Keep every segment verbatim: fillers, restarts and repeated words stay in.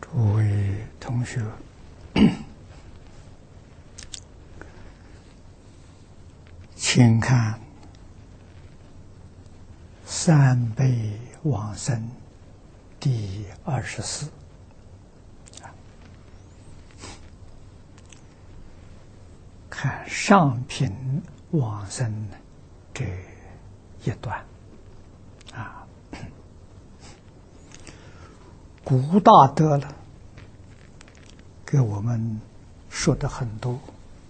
诸位同学，请看三辈往生第二十四，看上品往生这一段啊，古大德了，给我们说的很多，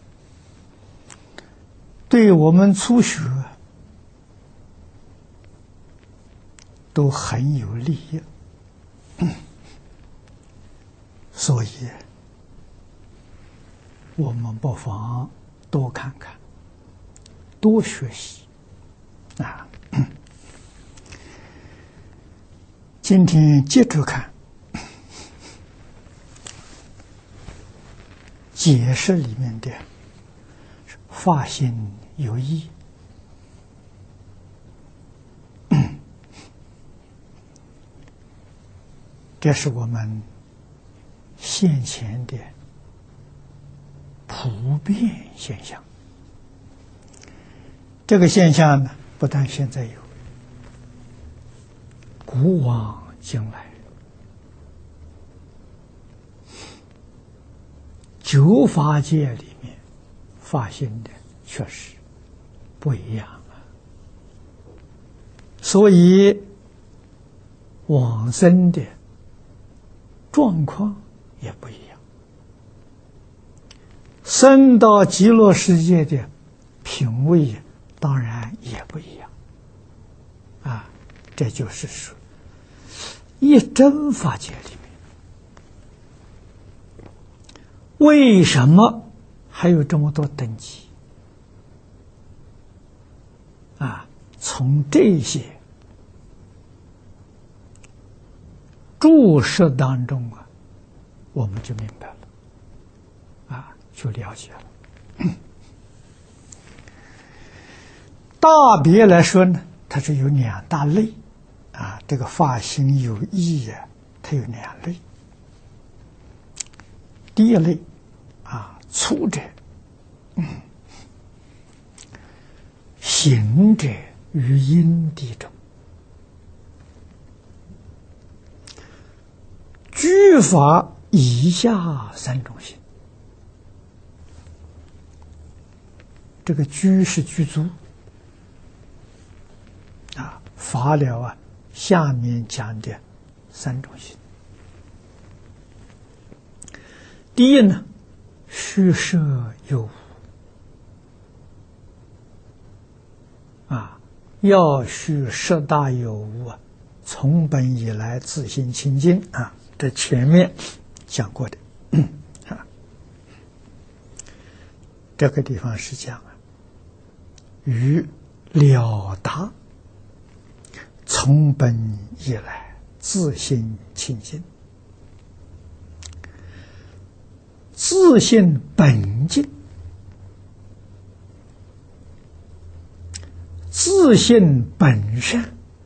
对我们初学都很有利益，所以我们不妨多看看，多学习啊。今天接着看解释里面的发心有益，这是我们现前的普遍现象。这个现象呢，不但现在有，古往今来，九法界里面发现的确实不一样啊，所以往生的状况也不一样，生到极乐世界的品位当然也不一样啊。这就是说，一真法界里面为什么还有这么多等级啊？从这些注释当中啊，我们就明白了啊，就了解了。大别来说呢，它是有两大类啊，这个发心有益啊，它有两类。第一类啊，粗者，嗯，行者于因地中，居法以下三种行。这个居是居住啊，法了啊，下面讲的三种行。第一呢，虚设有无啊，要须设大有无啊，从本以来自性清净啊，这前面讲过的啊。这个地方是讲啊，于了达从本以来自性清净，自性本净，自性本善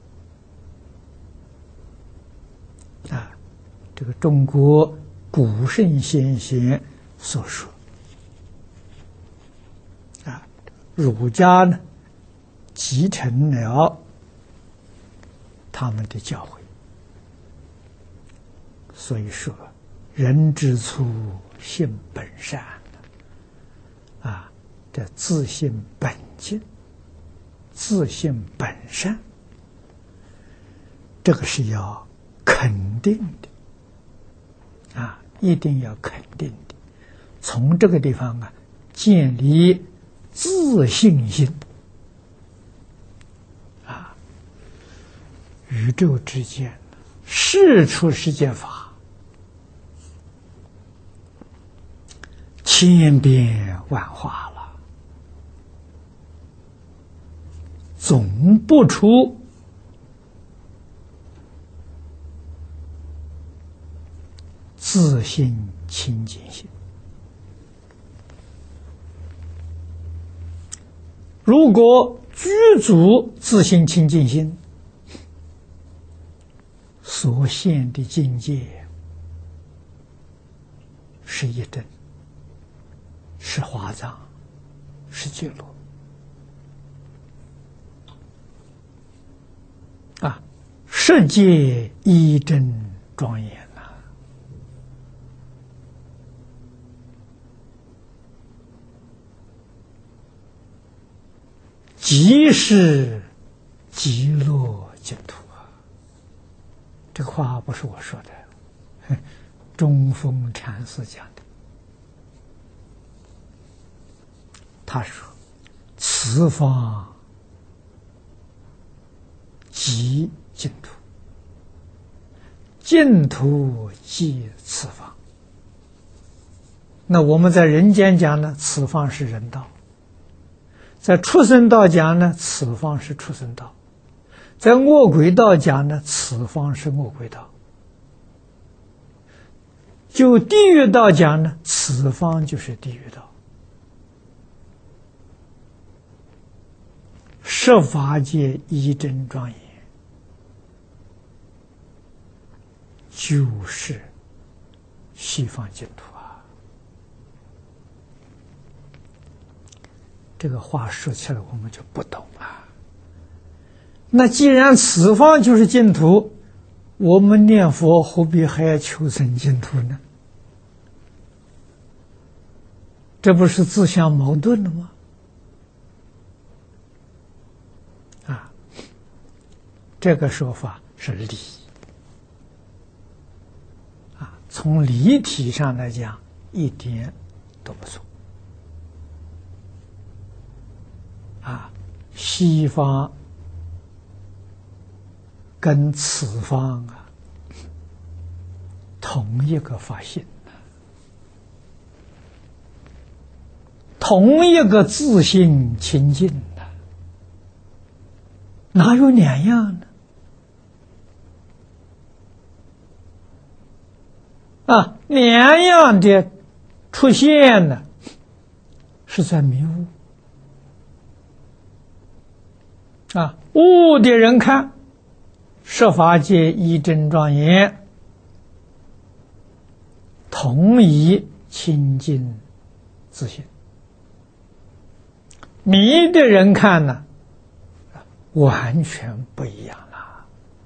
啊，这个中国古圣先贤所说啊，儒家呢继承了他们的教诲，所以说人之初性本善啊，这自性本净，自性本善，这个是要肯定的啊，一定要肯定的。从这个地方啊，建立自信心啊，宇宙之间事出世间法千变万化了，总不出自性清净心。如果具足自性清净心，所现的境界是一真，是华藏，是觉罗。啊，世界一真庄严呐、啊！即是极乐净土啊！这个话不是我说的，中峰禅师讲的。他说：“此方即净土，净土即此方。”那我们在人间讲呢，此方是人道；在畜生道讲呢，此方是畜生道；在恶鬼道讲呢，此方是恶鬼道；就地狱道讲呢，此方就是地狱道。十法界一真庄严，就是西方净土啊！这个话说起来我们就不懂啊。那既然此方就是净土，我们念佛何必还要求生净土呢？这不是自相矛盾了吗？啊，这个说法是理啊，从理体上来讲一点都不错啊。西方跟此方啊同一个法性，同一个自性清净的，哪有两样呢？啊，两样的出现呢，是在迷雾啊。悟的人看十法界一真庄严，同一清净自性；迷的人看呢，完全不一样了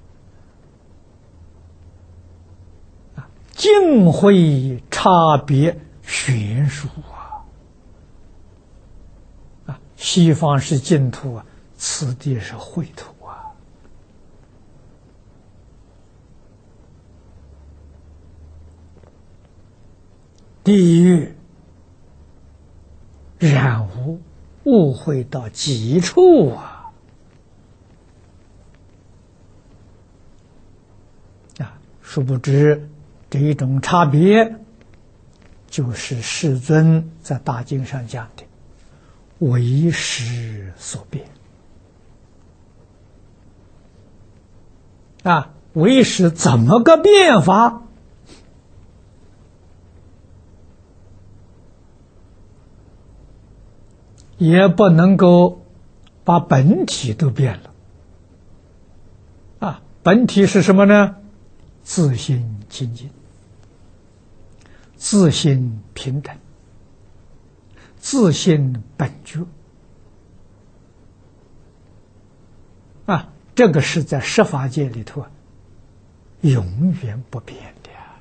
啊！尽会差别悬殊啊！啊，西方是净土啊，此地是秽土啊！地狱染污误会到极处啊！啊，殊不知这一种差别，就是世尊在大经上讲的为识所变啊。为识怎么个变法？也不能够把本体都变了啊！本体是什么呢？自性清净，自性平等，自性本觉啊！这个是在十法界里头啊，永远不变的。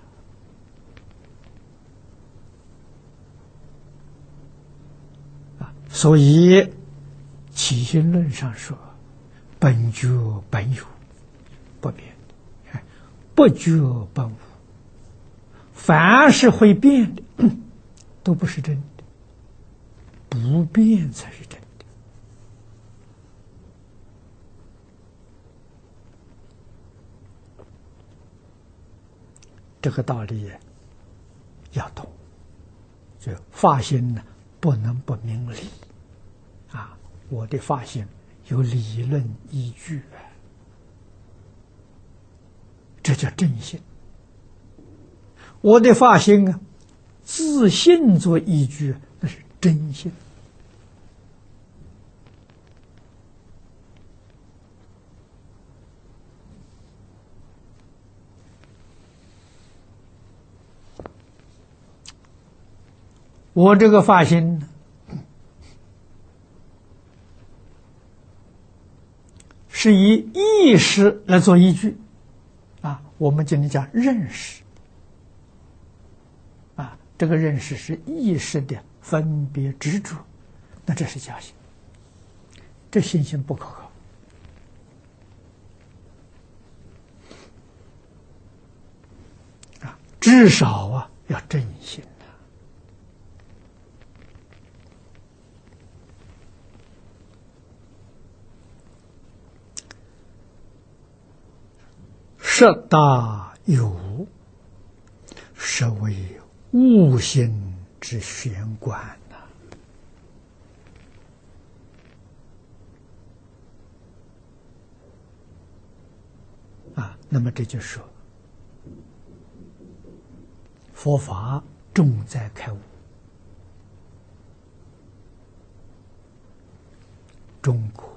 所以起心论上说，本觉本有，不变的；不觉本无，凡是会变的都不是真的，不变才是真的。这个道理要懂，就发心呢，不能不明理啊！我的发心有理论依据啊，这叫正信。我的发心啊，自信做依据，那是真信。 我这个发心是以意识来做依据啊，我们今天讲认识啊，这个认识是意识的分别执着，那这是假心，这信心不可靠啊，至少啊要真心。识大有无，是为悟心之玄关呐！啊，那么这就说，佛法重在开悟。中国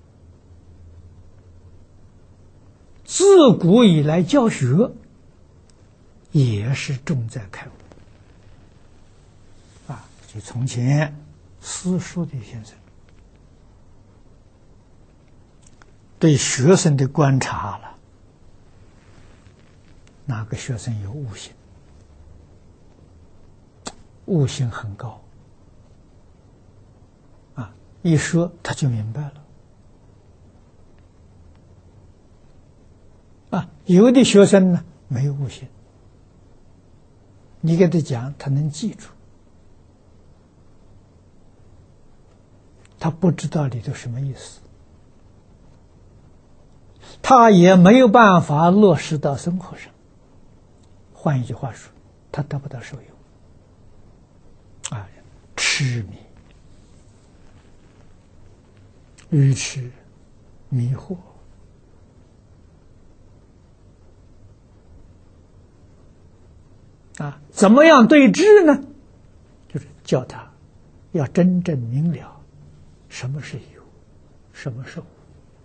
自古以来教学也是重在开悟啊！就从前私塾的先生对学生的观察了，哪个学生有悟性，悟性很高啊，一说他就明白了。啊，有的学生呢没有悟性，你给他讲，他能记住，他不知道里头什么意思，他也没有办法落实到生活上。换一句话说，他得不到受用，啊，痴迷、愚痴、迷惑。啊，怎么样对治呢？就是叫他要真正明了什么是有，什么是无。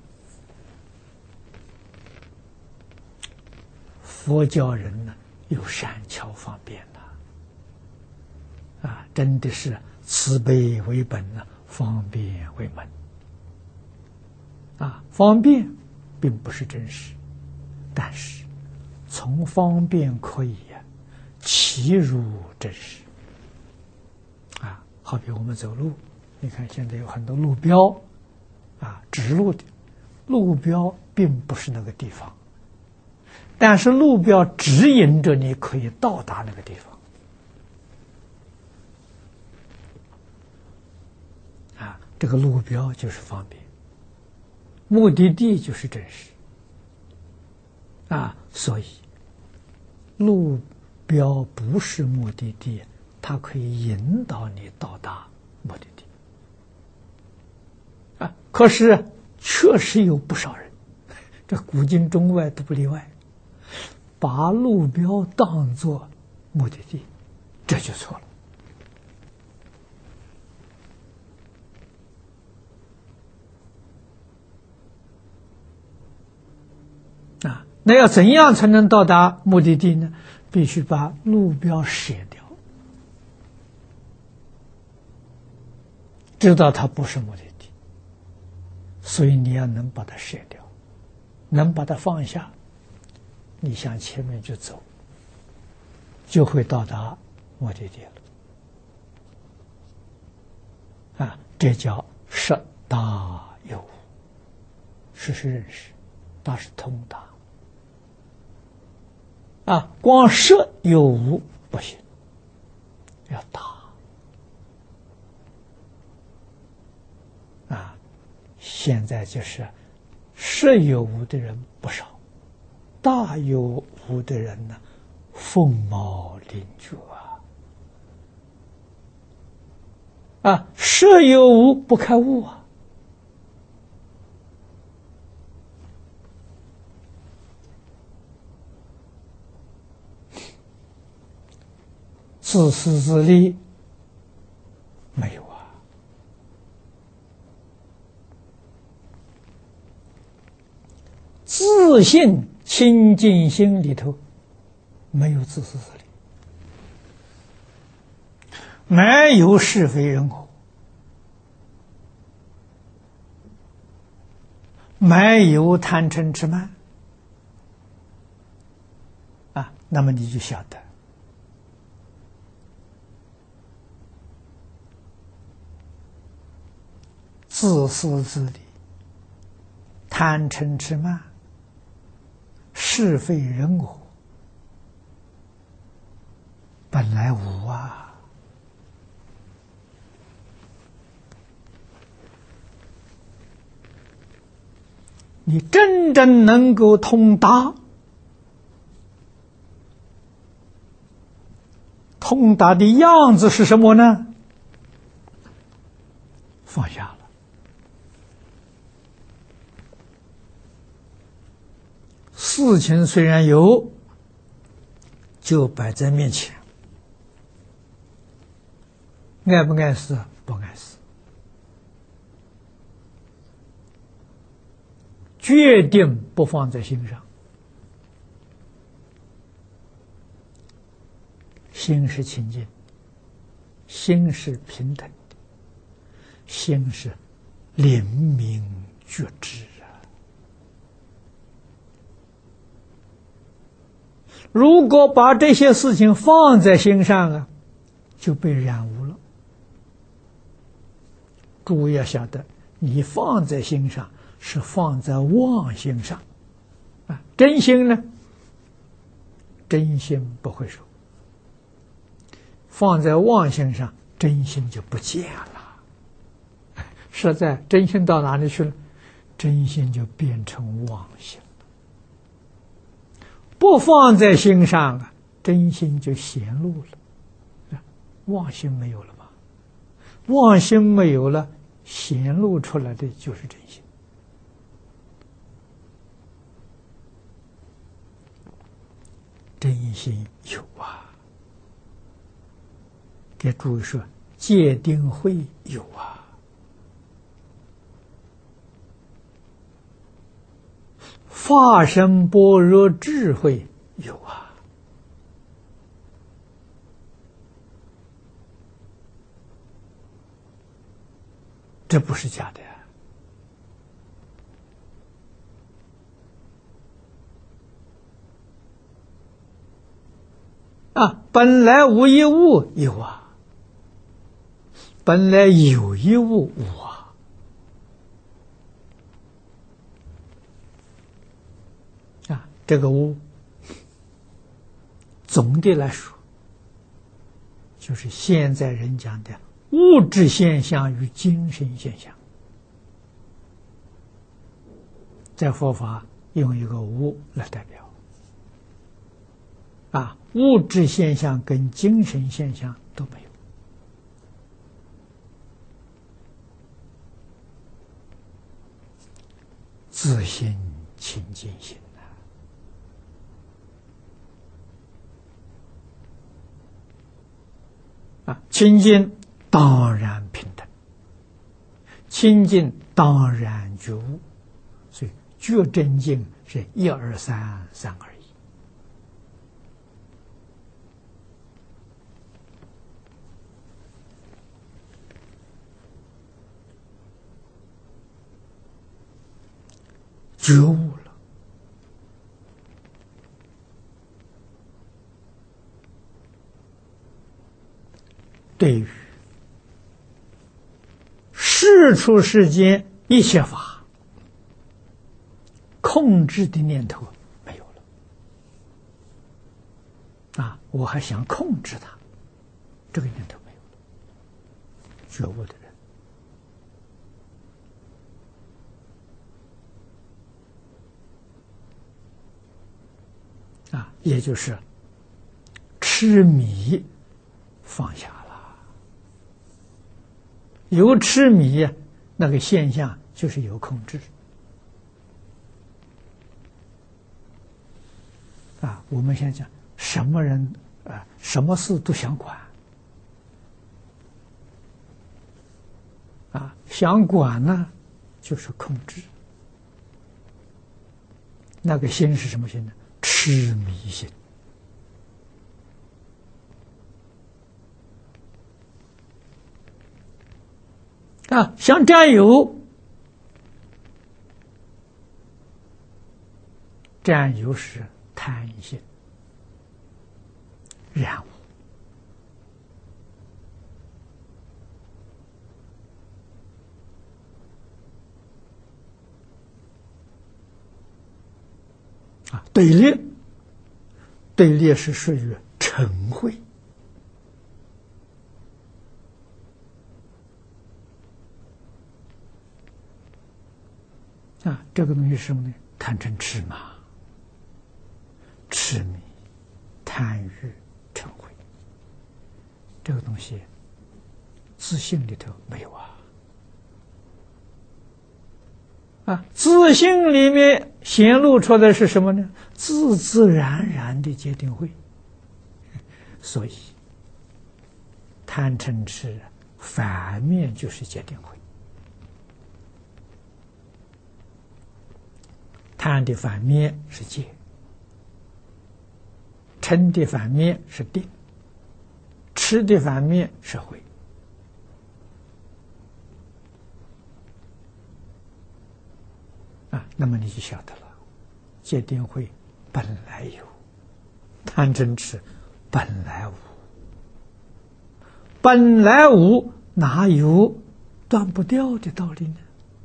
佛教人呢有善巧方便呐，啊，真的是慈悲为本呢，方便为门。啊，方便并不是真实，但是从方便可以呀、啊。其如真实啊，好比我们走路，你看现在有很多路标啊，指路的路标并不是那个地方，但是路标指引着你可以到达那个地方啊，这个路标就是方便，目的地就是真实啊，所以路标不是目的地，它可以引导你到达目的地啊。可是确实有不少人，这古今中外都不例外，把路标当作目的地，这就错了啊。那要怎样才能到达目的地呢？必须把路标舍掉，知道它不是目的地，所以你要能把它舍掉，能把它放下，你向前面就走，就会到达目的地了。啊，这叫识大有无，识是认识，大是通达。啊，光识有无不行，要大啊！现在就是识有无的人不少，大有无的人呢，凤毛麟角啊！啊，识有无不开悟啊！自私自利没有啊，自信清净心里头没有自私自利。 没有是非人我，没有贪嗔痴慢啊，那么你就晓得自私自利、贪嗔痴慢、是非人我，本来无啊。你真正能够通达，通达的样子是什么呢？放下了。事情虽然有，就摆在面前，碍不碍事？不碍事。决定不放在心上，心是清净，心是平等的，心是灵明觉知啊。如果把这些事情放在心上啊，就被染污了。诸位要晓得，你放在心上是放在妄心上啊，真心呢？真心不会受。放在妄心上，真心就不见了。实在真心到哪里去了？真心就变成妄心了。不放在心上啊，真心就显露了。妄心没有了吗？妄心没有了，显露出来的就是真心。真心有啊，给诸位说，戒定慧有啊，法身般若智慧有啊，这不是假的呀。啊，本来无一物有啊，本来有一物无啊。啊，这个物，总的来说，就是现在人讲的物质现象与精神现象，在佛法用一个无来代表。啊，物质现象跟精神现象都没有。自心清净心啊！啊，清净当然平等，清净当然觉悟，所以觉真净是一二三三而已。觉悟了，对于世出世间一切法，控制的念头没有了。啊，我还想控制它，这个念头没有了。觉悟的人。啊，也就是痴迷放下了。有痴迷，那个现象就是有控制。啊，我们现在讲，什么人啊，什么事都想管。啊，想管呢，就是控制。那个心是什么心呢？痴迷心。 啊，像占有，占有是贪心染污。啊，对立，对立是属于嗔恚。啊，这个东西是什么呢？贪嗔痴嘛，痴迷、贪欲、嗔恚，这个东西自性里头没有啊。啊，自性里面显露出的是什么呢？自自然然的戒定慧。所以，贪嗔痴反面就是戒定慧。贪的反面是戒，嗔的反面是定，痴的反面是慧。啊，那么你就晓得了，戒定慧本来有，贪嗔痴本来无，本来无哪有断不掉的道理呢？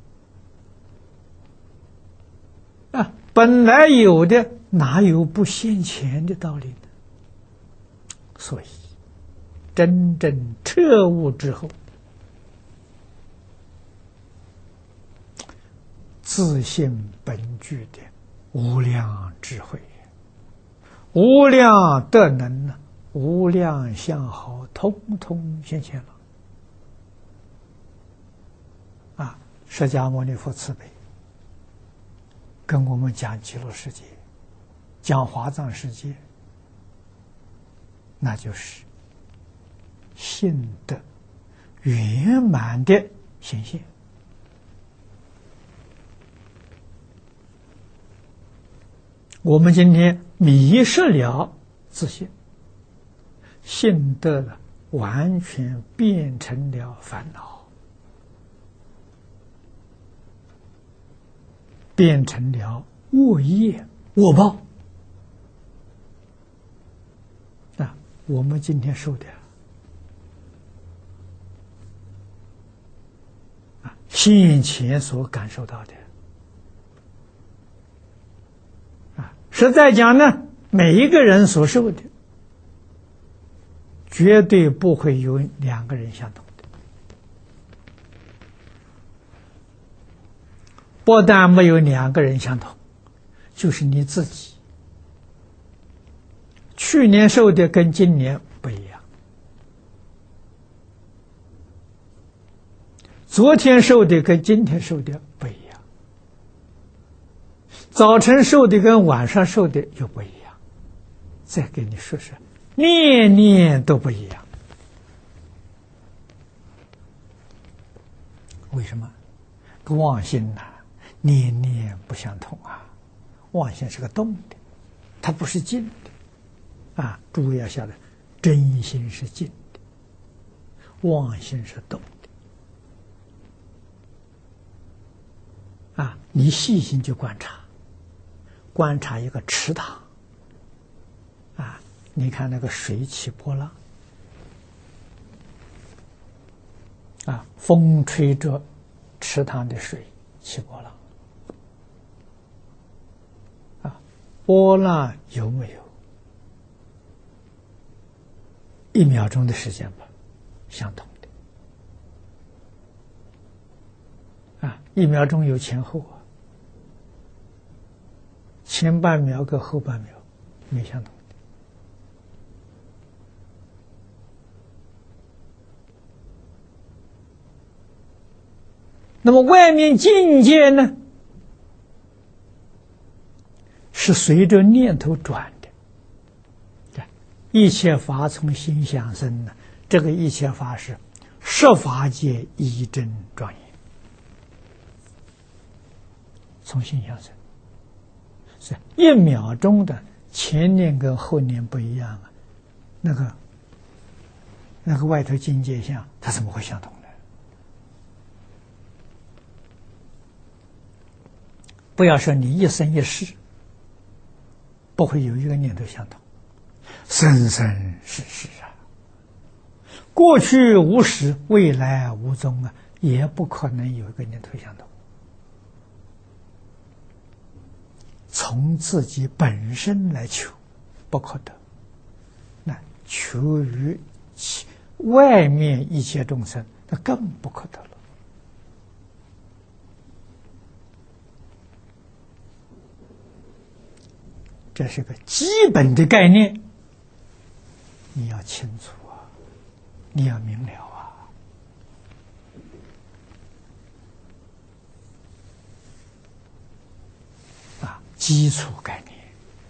啊，本来有的哪有不现前的道理呢？所以，真正彻悟之后，自性本具的无量智慧、无量德能呢，无量相好，通通现前了。啊，释迦牟尼佛慈悲，跟我们讲极乐世界，讲华藏世界，那就是性德圆满的显现。我们今天迷失了自信，性德了完全变成了烦恼，变成了恶业恶报。啊，我们今天受的啊，先前所感受到的。实在讲呢，每一个人所受的，绝对不会有两个人相同的。不但没有两个人相同，就是你自己，去年受的跟今年不一样，昨天受的跟今天受的不一样。早晨受的跟晚上受的又不一样，再给你说说，念念都不一样。为什么？妄心呐、啊，念念不相同啊！妄心是个动的，它不是静的啊！诸位要晓得，真心是静的，妄心是动的啊！你细心去观察。观察一个池塘，啊，你看那个水起波浪，啊，风吹着池塘的水起波浪，啊，波浪有没有一秒钟的时间吧？相同的，啊，一秒钟有前后啊。前半秒跟后半秒没相同的。那么外面境界呢，是随着念头转的。一切法从心想生呢，这个一切法是十法界一真庄严，从心想生。是一秒钟的前念跟后念不一样啊，那个那个外头境界相，它怎么会相同呢？ 不要说你一生一世不会有一个念头相同，生生世世啊，过去无始，未来无踪啊，也不可能有一个念头相同。从自己本身来求，不可得。那求于其外面一切众生，那更不可得了。这是个基本的概念，你要清楚啊，你要明了啊。啊，基础概念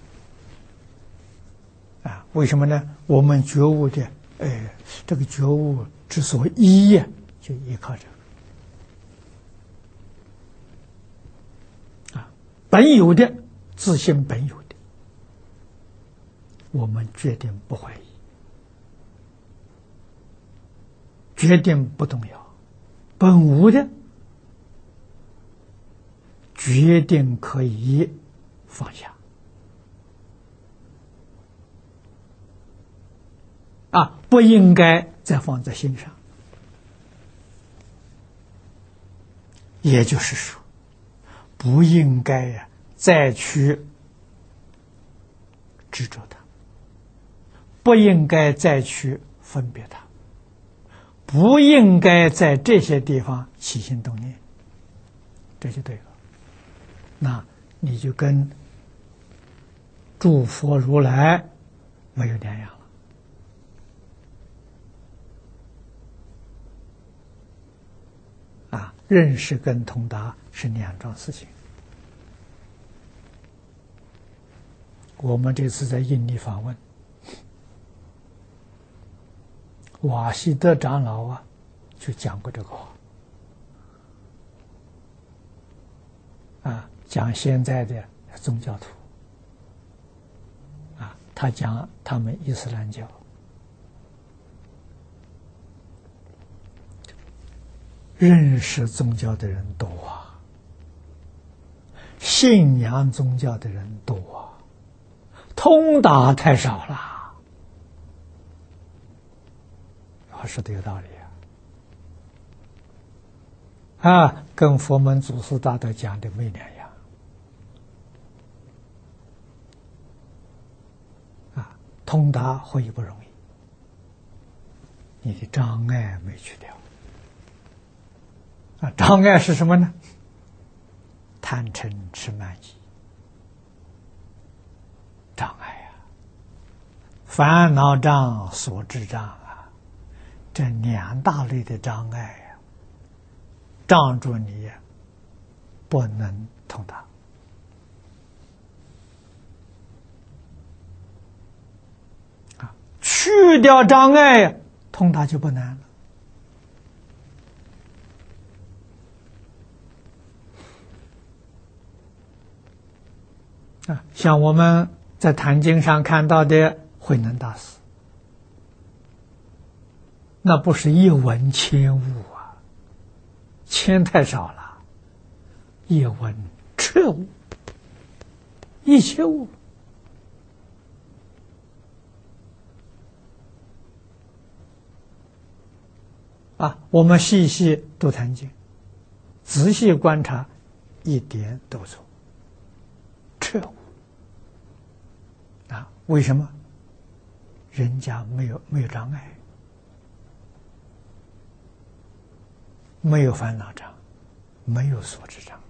啊，为什么呢？我们觉悟的，呃，这个觉悟之所依呀，就依靠这个啊，本有的自信本有的。我们决定不怀疑，决定不动摇，本无的决定可以放下啊，不应该再放在心上。也就是说，不应该呀、啊、再去执着它。不应该再去分别它，不应该在这些地方起心动念，这就对了。那你就跟诸佛如来没有两样了啊！认识跟通达是两桩事情。我们这次在印尼访问，瓦西德长老啊，就讲过这个话啊，讲现在的宗教徒啊，他讲他们伊斯兰教认识宗教的人多啊，信仰宗教的人多啊，通达太少了。说的有道理啊，啊，跟佛门祖师大德讲的没两样啊，通达会不容易，你的障碍没去掉啊，障碍是什么呢？贪嗔痴慢疑障碍啊，烦恼障、所知障。这两大类的障碍呀、啊，障住你不能通达啊，去掉障碍呀，通达就不难了啊。像我们在坛经上看到的慧能大师，那不是一文千物啊，千太少了，一文彻悟，一切物啊！我们细细读坛经，仔细观察，一点都错，彻悟啊！为什么？人家没有没有障碍。没有烦恼障，没有所知障。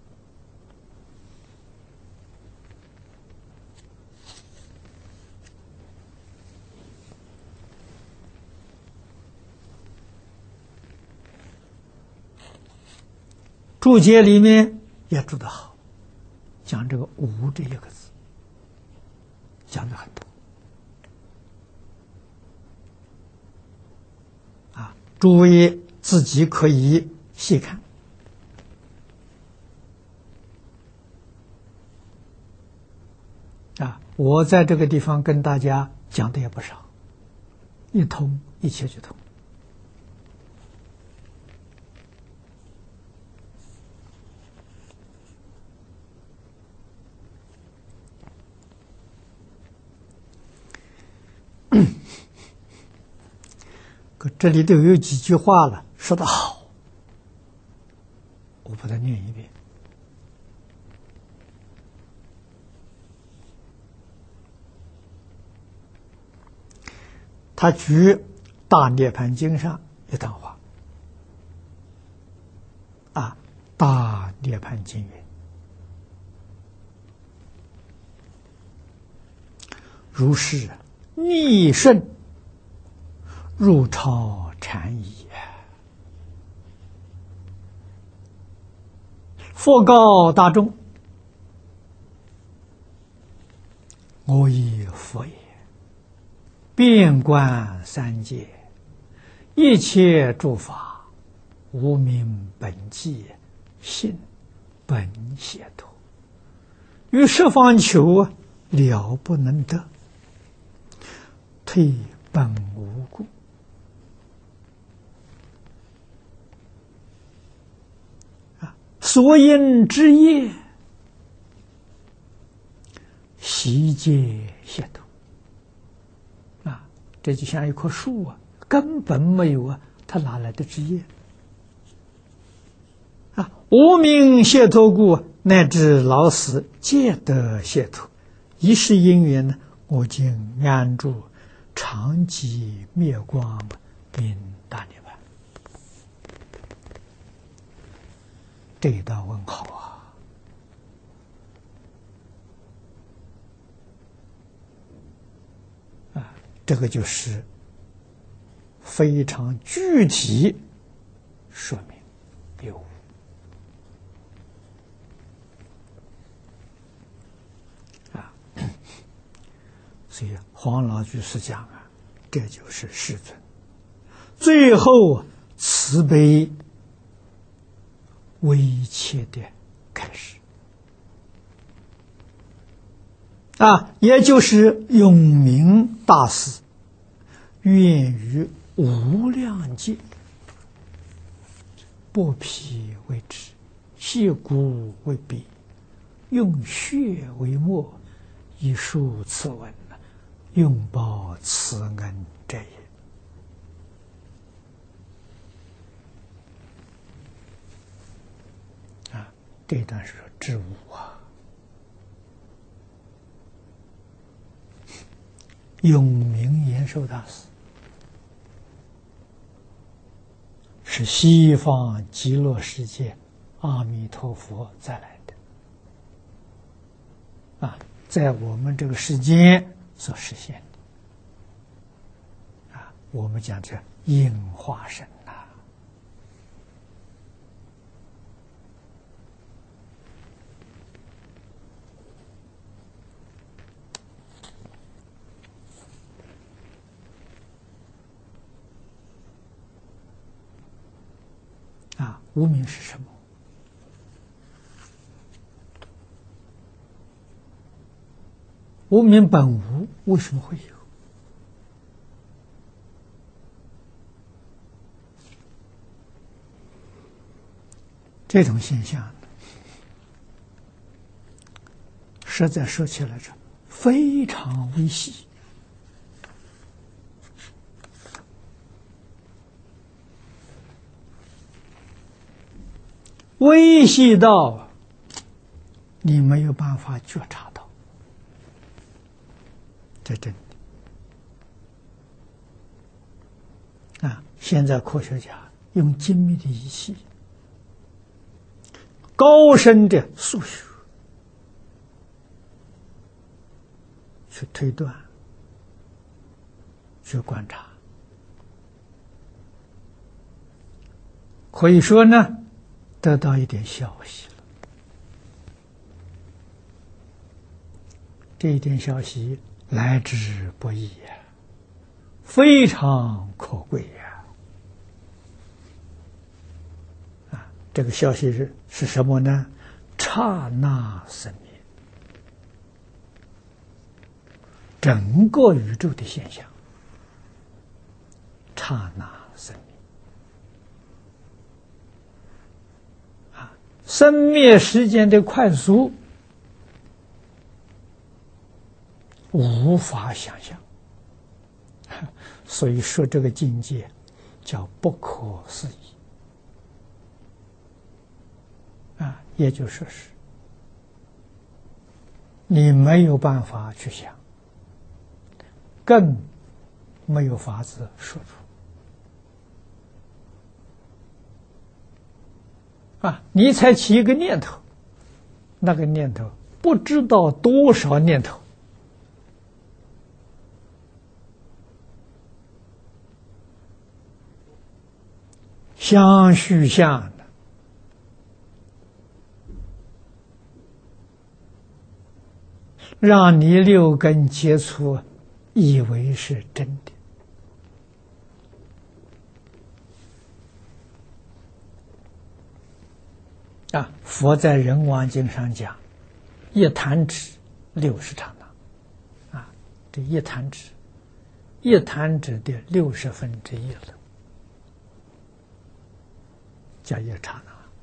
注解里面也注得好，讲这个无这一个字，讲的很多啊，诸位自己可以细看啊，我在这个地方跟大家讲的也不少，一通一切就通可这里头有几句话了，说得好，我把它念一遍。他举《大涅盘经》上一段话啊，《大涅盘经》云：如是逆顺入超禅矣。佛告大众：我亦佛也，遍观三界，一切诸法，无明本寂，性本解脱，于十方求，了不能得，退本无故。所因之业，悉皆解脱。啊，这就像一棵树啊，根本没有啊，它哪来的枝叶？啊，无明解脱故，乃至老死皆得解脱。一世因缘呢，我今安住常寂灭光明大涅槃。这一段问好啊！啊，这个就是非常具体说明有无啊。所以黄老居士讲啊，这就是世尊最后慈悲微切的开始啊，也就是永明大师愿于无量界，剥皮为纸，削骨为笔，用血为墨，以述此文，永报慈恩者也。这一段是说知无啊，永明延寿大师是西方极乐世界阿弥陀佛再来的啊，在我们这个世间所实现的啊，我们讲这应化身。啊，无明是什么？无明本无，为什么会有？这种现象，实在说起来是非常微细。微细到你没有办法觉察到，这真的啊！现在科学家用精密的仪器、高深的数学去推断、去观察，可以说呢，得到一点消息了。这一点消息来之不易呀，非常可贵呀！啊，这个消息是是什么呢？刹那生灭，整个宇宙的现象，刹那生灭。啊，生灭时间的快速，无法想象。所以说这个境界叫不可思议啊，也就说是你没有办法去想，更没有法子说出啊！你才起一个念头，那个念头不知道多少念头，相续相的，让你六根接触，以为是真的。啊，佛在《人王经》上讲，一弹指六十刹那，啊，这一弹指，一弹指的六十分之一了，叫一刹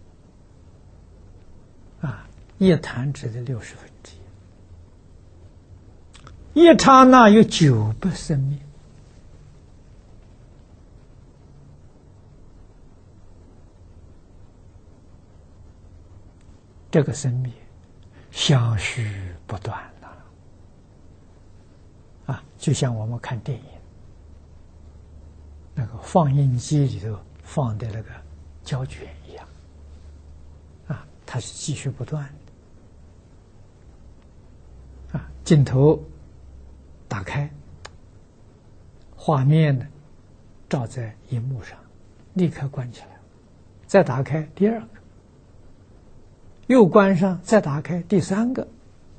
那，啊，一弹指的六十分之一，一刹那有九百生命。这个生命相续不断呐，啊，就像我们看电影，那个放映机里头放的那个胶卷一样，啊，它是继续不断的，啊，镜头打开，画面呢照在荧幕上，立刻关起来，再打开第二个。又关上，再打开第三个，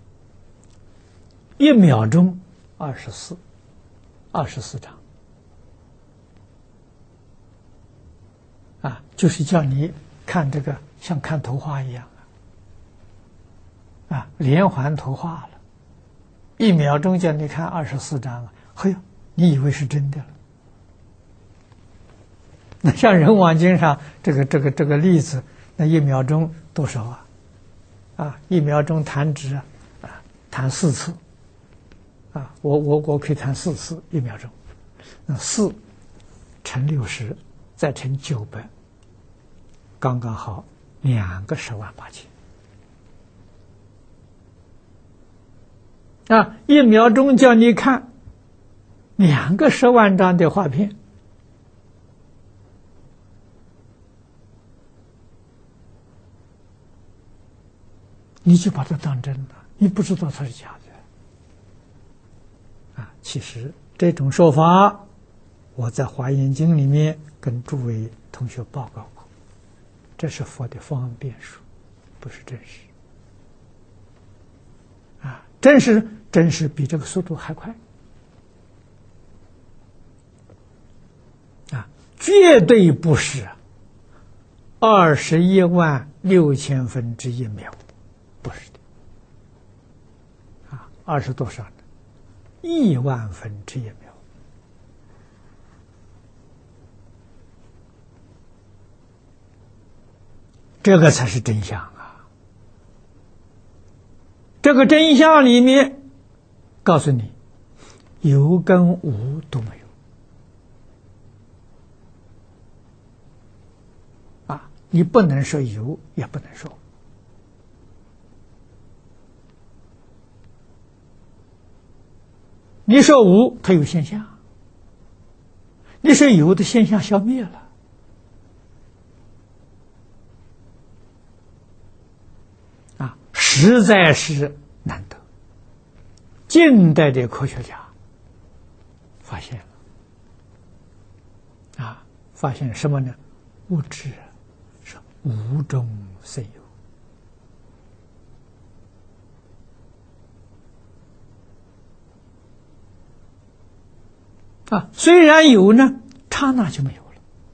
一秒钟二十四，二十四张，啊，就是叫你看这个像看图画一样啊，啊，连环图画了，一秒钟叫你看二十四张啊，嘿呦，你以为是真的了？那像《人王经》上这个这个这个例子，那一秒钟多少啊？啊，一秒钟弹指啊，啊，弹四次，啊，我我我可以弹四次一秒钟，那四乘六十，再乘九百，刚刚好两个十万八千。啊，一秒钟叫你看两个十万张的画片。你就把它当真了，你不知道它是假的啊！其实这种说法，我在《华严经》里面跟诸位同学报告过，这是佛的方便说，不是真实啊！真实真实比这个速度还快啊！绝对不是二十一万六千分之一秒。不是的，啊，二十多少呢？亿万分之一秒，这个才是真相啊！这个真相里面，告诉你，有跟无都没有，啊，你不能说有，也不能说无。你说无，它有现象；你说有的现象消灭了，啊，实在是难得。近代的科学家发现了，啊，发现什么呢？物质是无中生有。啊，虽然有呢，刹那就没有了。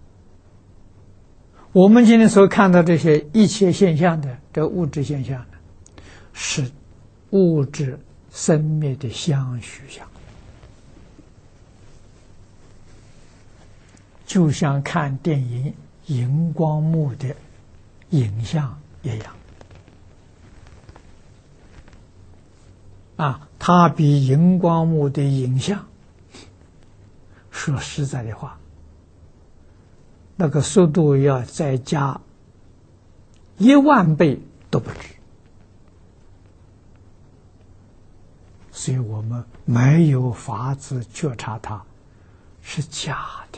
我们今天所看到这些一切现象的这物质现象呢，是物质生灭的相续相，就像看电影荧光幕的影像一样。啊，它比荧光幕的影像，说实在的话， 那个速度要再加一万倍都不止。所以我们没有法子觉察它是假的。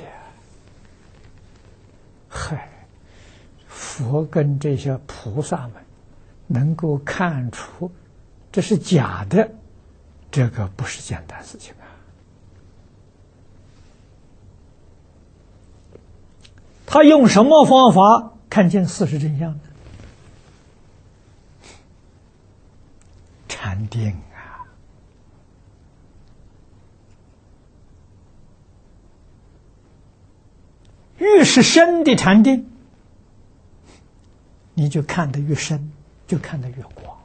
嗨，佛跟这些菩萨们能够看出这是假的，这个不是简单事情啊。他用什么方法看见事实真相呢？禅定啊！越是深的禅定，你就看得越深，就看得越广。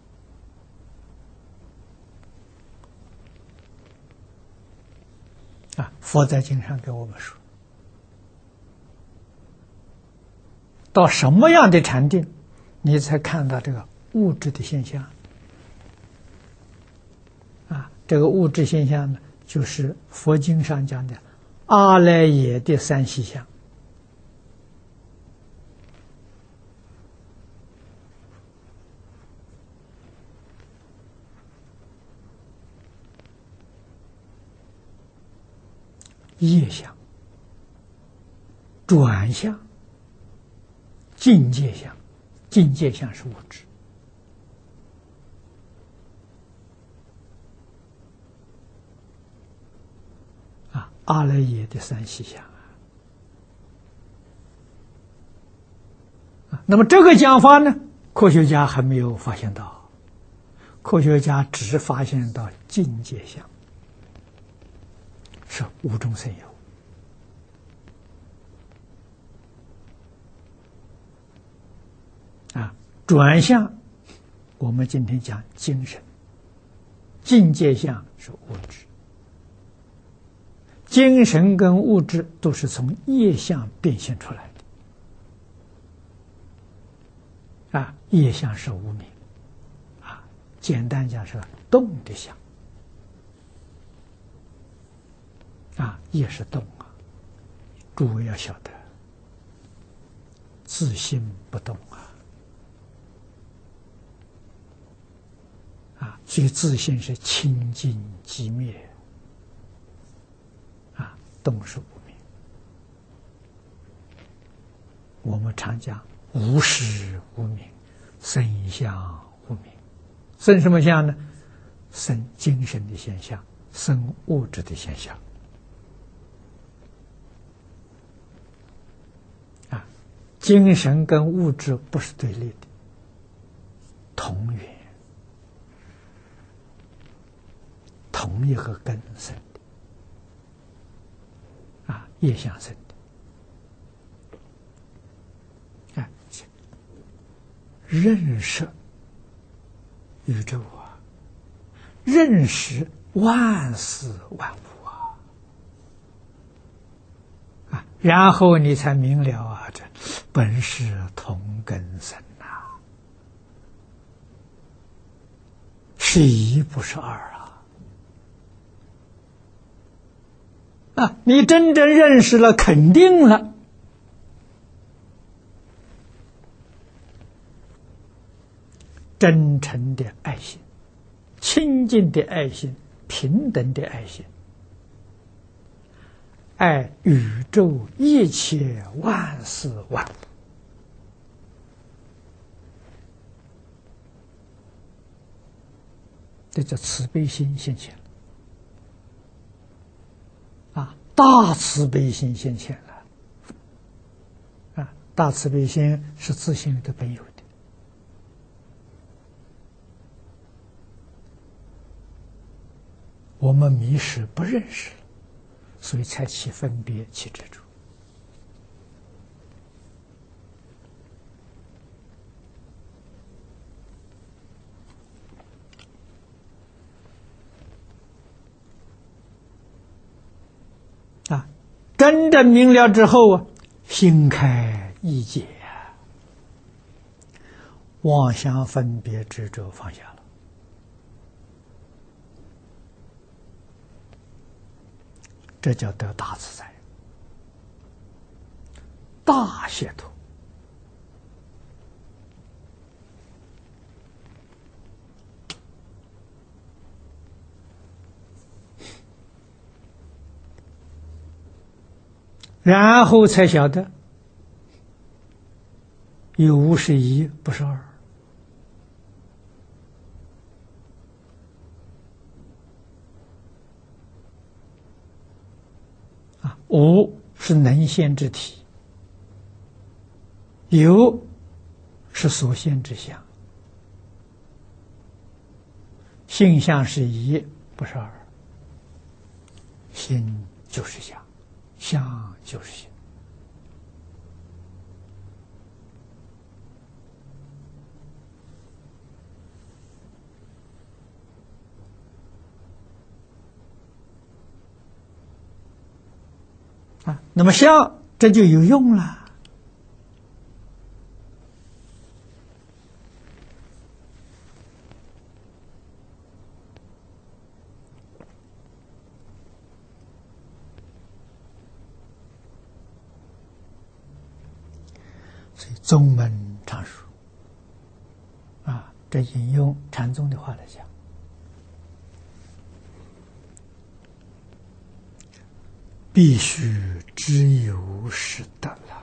啊，佛在经上给我们说，到什么样的禅定，你才看到这个物质的现象？啊，这个物质现象呢，就是佛经上讲的阿赖耶的三细相。业相、转相、境界相，境界相是物质。啊，阿赖耶的三细相啊。那么这个讲法呢，科学家还没有发现到，科学家只发现到境界相。是无中生有啊，转向我们今天讲精神，境界相是物质，精神跟物质都是从业相变现出来的啊，业相是无明啊，简单讲是动的相。啊，也是动啊！诸位要晓得，自心不动啊！啊，所以自心是清净寂灭啊，动是无明。我们常讲无始无明，生相无明。生什么相呢？生精神的现象，生物质的现象。精神跟物质不是对立的，同源，同一个根生的，啊，业相生的，啊，认识宇宙啊，认识万事万物啊，啊，然后你才明了啊，这本是同根生呐，是一不是二啊！啊，你真正认识了，肯定了，真诚的爱心、清净的爱心、平等的爱心，爱宇宙一切万事万物。这叫慈悲心现前了啊！大慈悲心现前了啊！大慈悲心是自性里的本有的，我们迷失不认识了，所以才起分别，起执着。啊，真正明了之后啊，心开意解，妄想分别执着放下了，这叫得大自在。 大解脱。然后才晓得有无是一，不是二。啊，无是能现之体，有是所现之相。性相是一，不是二。心就是相，相就是心。啊，那么相这就有用了。所以宗门常说，啊，这引用禅宗的话来讲，必须知有是得了。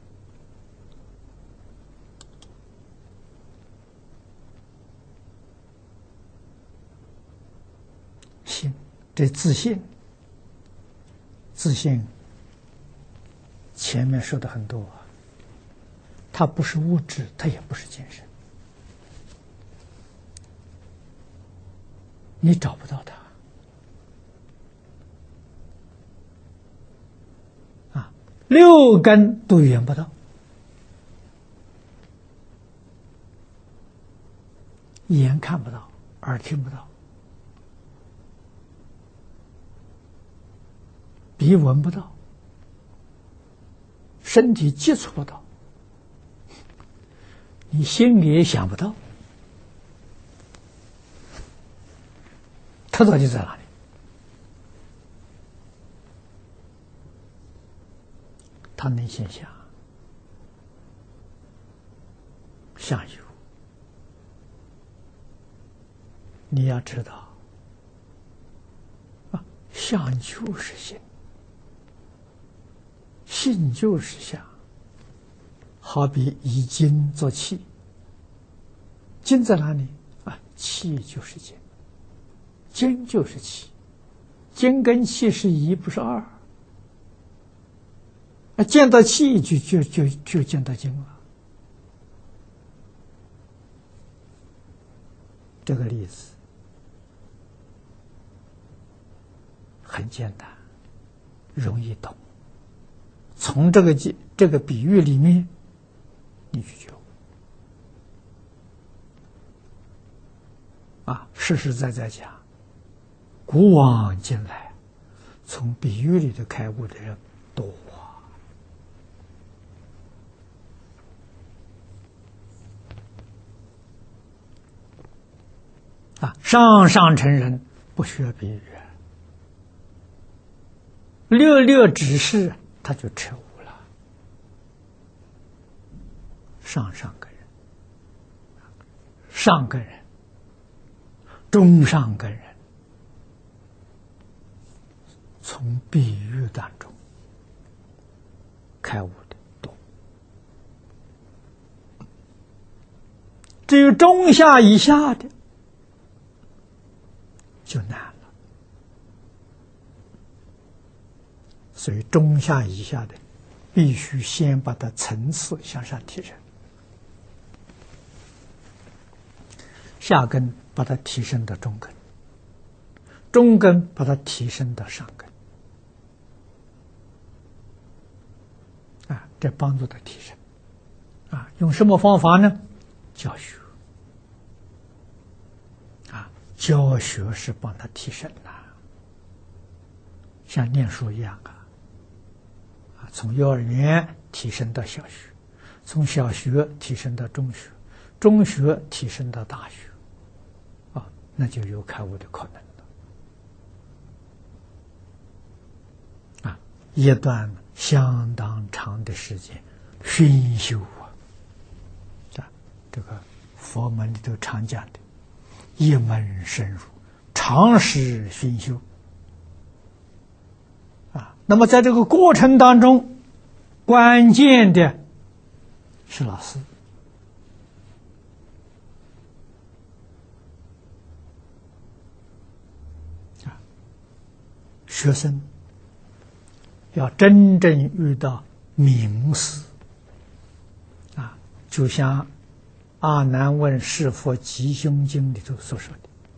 信，这自信，自信前面说的很多啊，它不是物质，它也不是精神，你找不到它。啊，六根都缘不到，眼看不到，耳听不到，鼻闻不到，身体接触不到，你心里也想不到，它到底在哪里？它能现象，相有。你要知道，啊，相就是心，心就是相。好比以金做器，金在哪里啊？器就是金，金就是器，金跟器是一，不是二。啊，见到器就就就就见到金了。这个例子很简单，容易懂。从这个这个比喻里面，你去觉悟啊，实实在在讲，古往今来，从比喻里头开悟的人多啊！啊，上上乘人不学比喻，略略指示他就彻悟了。上上根人，上根人，中上根人，从比喻当中开悟的多。至于中下以下的，就难了。所以中下以下的，必须先把它层次向上提升，下根把它提升到中根，中根把它提升到上根，啊，这帮助他提升。啊，用什么方法呢？教学。啊，教学是帮他提升的，像念书一样啊。从幼儿园提升到小学，从小学提升到中学，中学提升到大学，啊，那就有开悟的可能了。啊，一段相当长的时间熏修啊，啊，这个佛门里头常讲的，一门深入，长时熏修啊。那么在这个过程当中，关键的是老师。学生要真正遇到名师啊，就像阿难问是佛吉凶经里头所说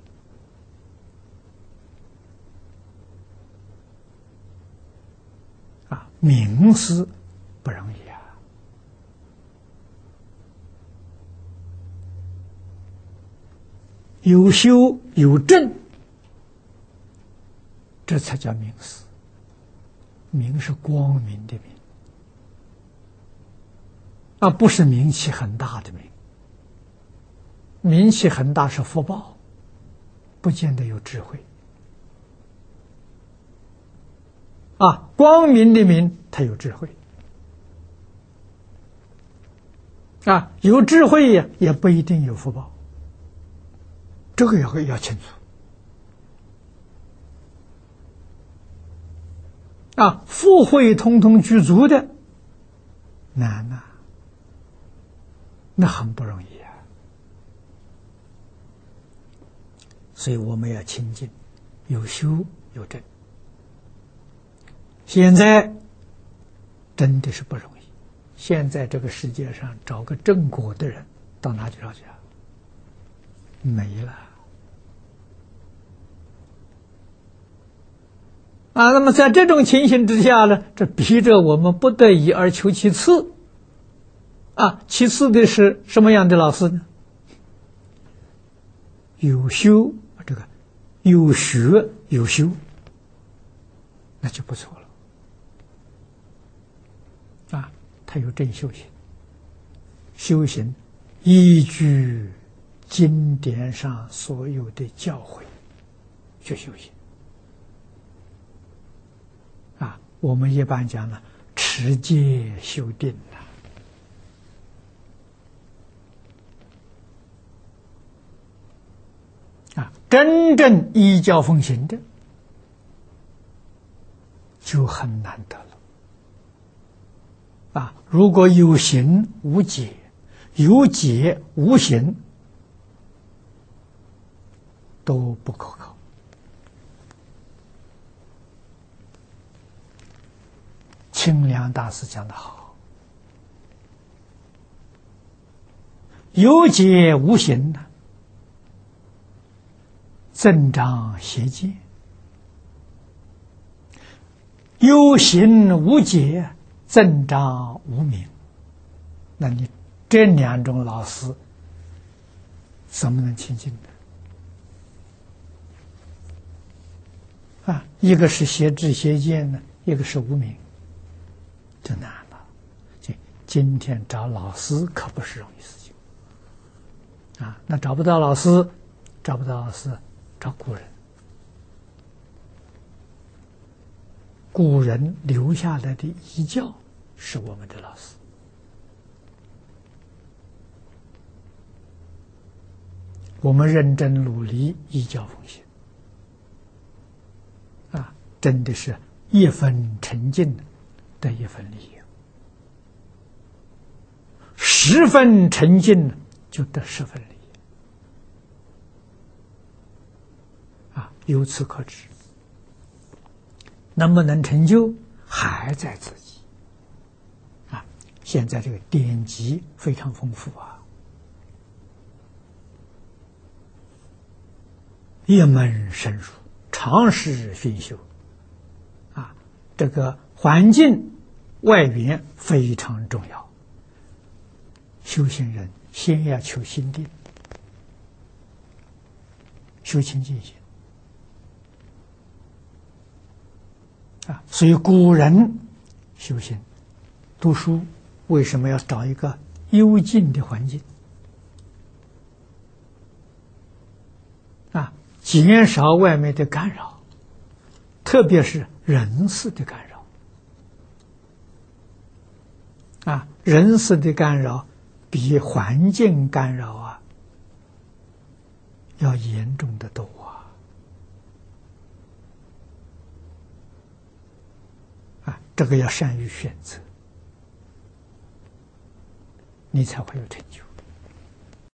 的啊，名师不容易啊。有修有证，这才叫名师。名是光明的名啊，不是名气很大的名。名气很大是福报，不见得有智慧啊。光明的名，它有智慧啊，有智慧呀，也不一定有福报，这个要要清楚。啊，福慧通通具足的难呐、啊，那很不容易啊。所以我们要清净，有修有证。现在真的是不容易，现在这个世界上找个正果的人到哪里找去啊？没了。啊，那么在这种情形之下呢，这逼着我们不得已而求其次。啊，其次的是什么样的老师呢？有修，这个有学有修，那就不错了。啊，他有真修行，修行依据经典上所有的教诲去修行。啊，我们一般讲呢，持戒修定啊，啊，真正依教奉行的就很难得了。啊，如果有行无戒，有戒无行，都不可靠。清凉大师讲得好，有戒无行呢，增长邪见；有行无戒，增长无明。那你这两种老师怎么能清净呢？啊，一个是邪智邪见呢，一个是无明，就难了。今天找老师可不是容易事情啊！那找不到老师，找不到老师，找古人。古人留下来的遗教是我们的老师。我们认真努力，依教奉行啊，真的是一分沉静得一分利益，十分沉静就得十分利益啊！由此可知，能不能成就还在自己啊！现在这个典籍非常丰富啊，一门深入，长时熏修啊，这个环境外缘非常重要。修行人先要求心定，修清净心啊。所以古人修行读书为什么要找一个幽静的环境啊？减少外面的干扰，特别是人事的干扰啊。 人事的干扰比环境干扰啊要严重的多啊！啊，这个要善于选择，你才会有成就。